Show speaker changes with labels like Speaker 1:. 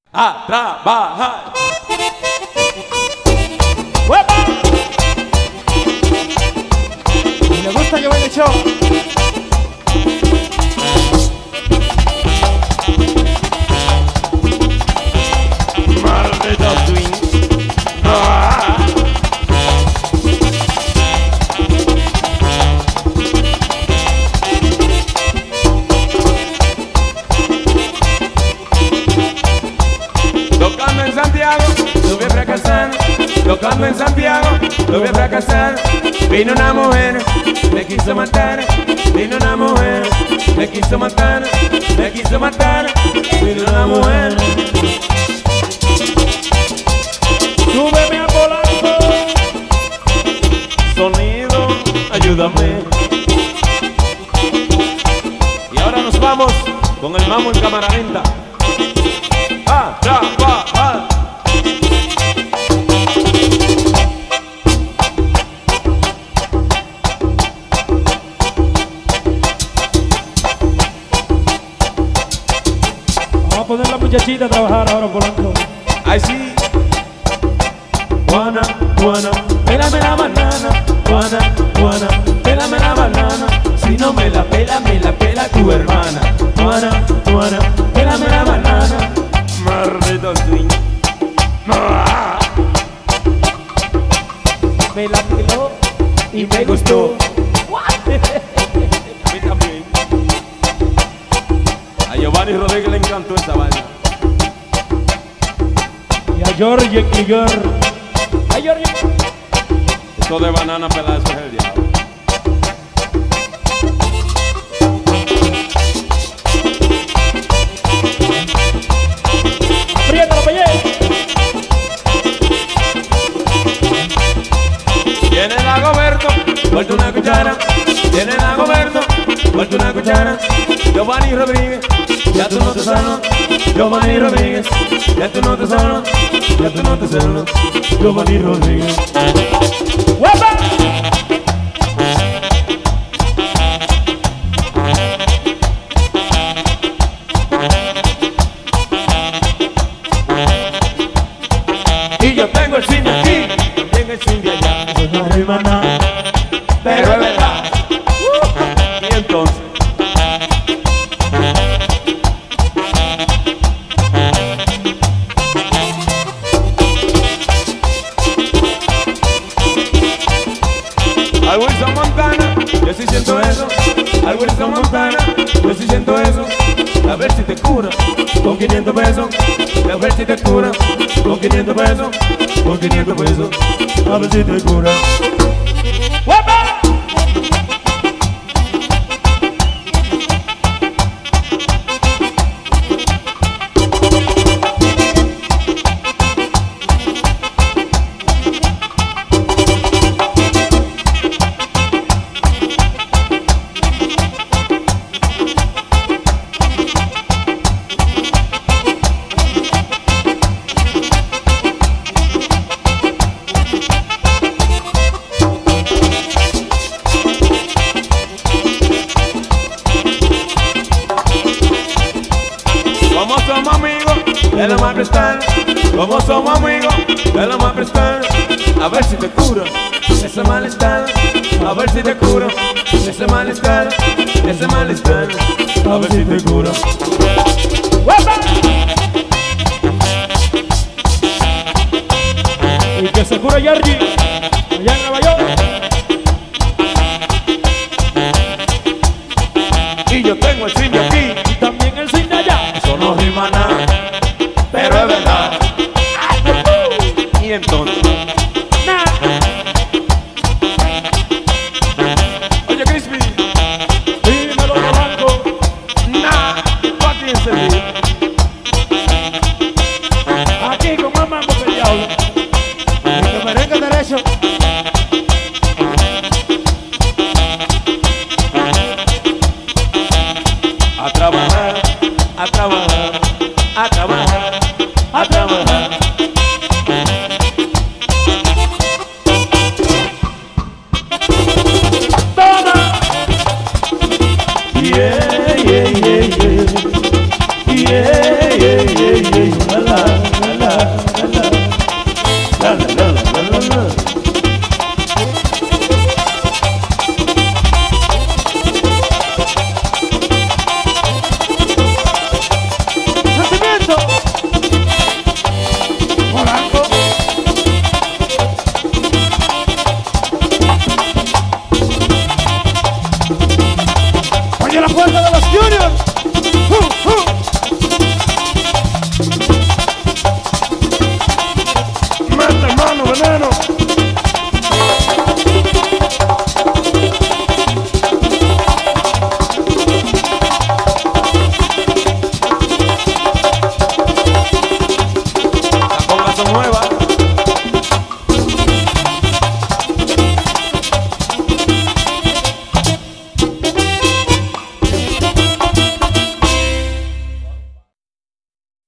Speaker 1: A trabajar.
Speaker 2: ¡Huepa! Y le gusta que baile show.
Speaker 1: Maldito swing. Tocando en Santiago, lo vi fracasar. Tocando en Santiago, lo vi fracasar. Vino una mujer, me quiso matar. Vino una mujer, me quiso matar. Me quiso matar. Vino una mujer. Súbeme a Polanco. Sonido, ayúdame. Y ahora nos vamos con el mamo en cámara lenta. A trabajar.
Speaker 2: Vamos a poner la muchachita a trabajar ahora, Polanco.
Speaker 1: Ay, sí. Juana, Juana, pélame la banana. Juana, Juana, pélame la banana. Si no me la pela tu hermana. Juana, Juana, pélame la banana. Maldito swing.
Speaker 2: Me la peló
Speaker 1: Y me gustó. A mí también. A Giovanni Rodríguez le encantó esta vaina.
Speaker 2: y a George Krieger. ¡Ay, George!
Speaker 1: Esto de banana pelada, eso es el diablo.
Speaker 2: ¡Apriétalo, pellé!
Speaker 1: Tiene Dagoberto, vuelta una cuchara. Tiene Dagoberto, vuelta una cuchara. Giovanni Rodríguez, ya tú no te sanas. Giovanni Rodríguez, ya tú no te sanas. Ya tú no te sanas. Giovanni Rodríguez.
Speaker 2: ¡Huepa!
Speaker 1: Y yo tengo el swing de aquí, también el swing de allá.
Speaker 2: Pues no hay maná.
Speaker 1: Pero es verdad. Y entonces, al Wilson Montana, yo sí siento eso. Al Wilson Montana, yo sí siento eso. A ver si te cura con 500 pesos. A ver si te cura con 500 pesos. Con 500 pesos. A ver si te cura.
Speaker 2: ¡Huepa!
Speaker 1: Como somos amigos, te lo voy a prestar. Como somos amigos, te lo voy a prestar. A ver si te cura ese malestar. A ver si te cura ese malestar. Ese malestar. A ver si te cura.
Speaker 2: ¡Huepa! Y que se cure Georgie, allá en Nueva York.
Speaker 1: Y yo tengo el swing de aquí.
Speaker 2: Y también el cine allá.
Speaker 1: Eso no rima nada, pero es verdad. Y entonces,
Speaker 2: Nah.
Speaker 1: oye Crispy,
Speaker 2: Dímelo, Polanco.
Speaker 1: nah, tú aquí encendido.
Speaker 2: Aquí con más mambo que el diablo. Y que merengue derecho.
Speaker 1: A trabajar, a trabajar, a trabajar, a trabajar.